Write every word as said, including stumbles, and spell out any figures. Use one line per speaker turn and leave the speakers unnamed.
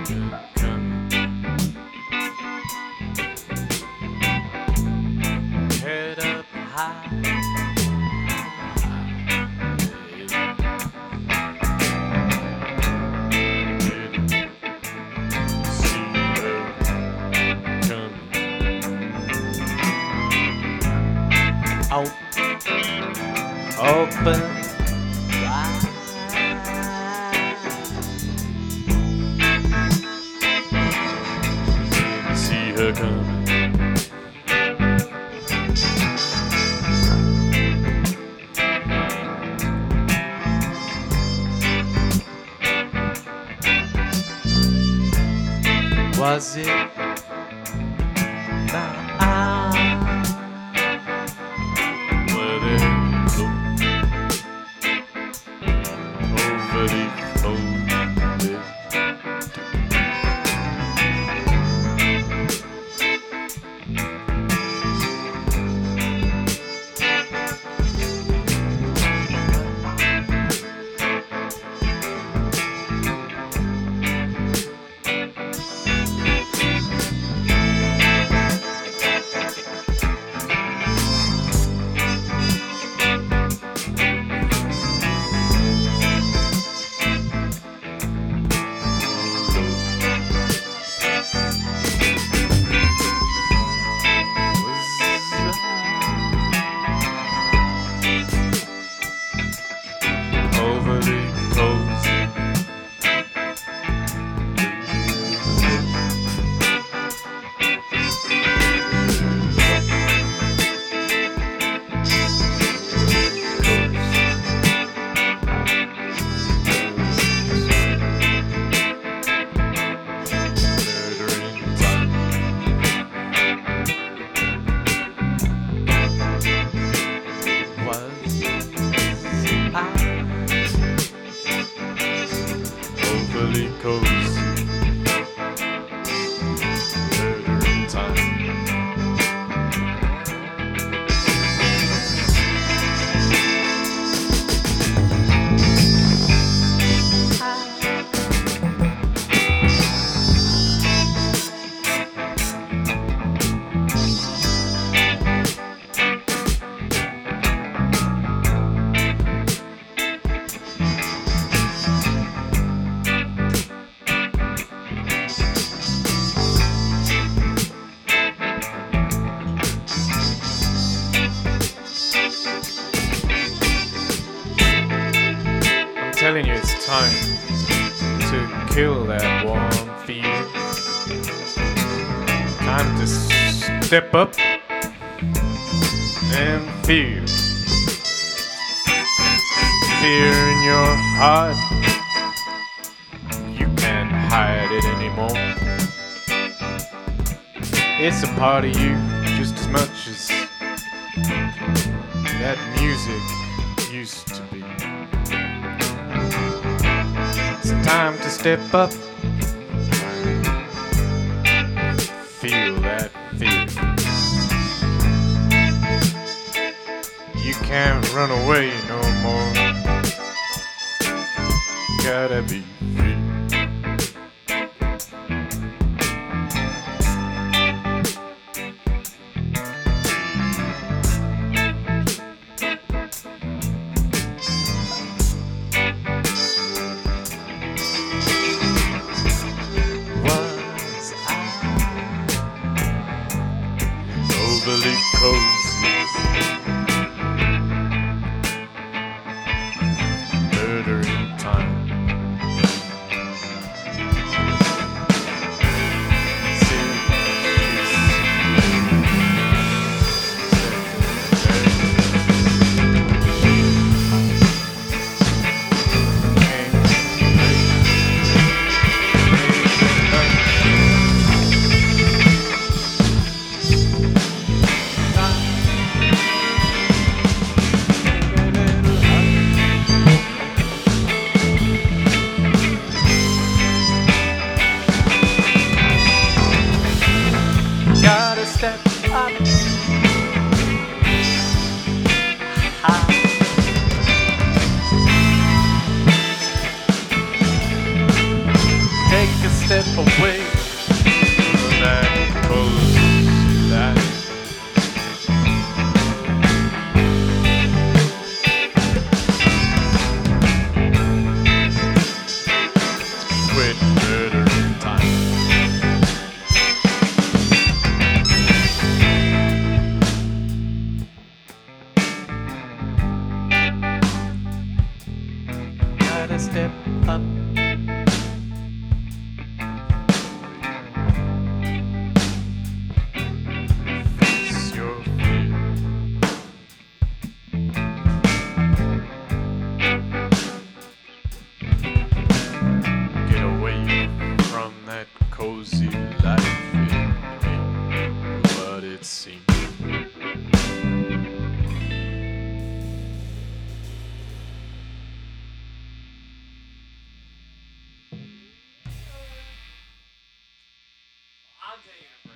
Head up high. Open wide. See her coming. Was it my eyes? Were they low, overly folded? Overly cozy, murdering time. Telling you it's time to kill that warm feeling. Time to step up and feel fear in your heart. You can't hide it anymore. It's a part of you just as much as that music used to be. It's time to step up, feel that fear. You can't run away no more. Gotta be free. Overly cozy, murdering time. step away from that cozy life. Quit murdering time. Gotta step up. Face your fear. Get away from that cozy life. It ain't what it seems.
I'm taking it.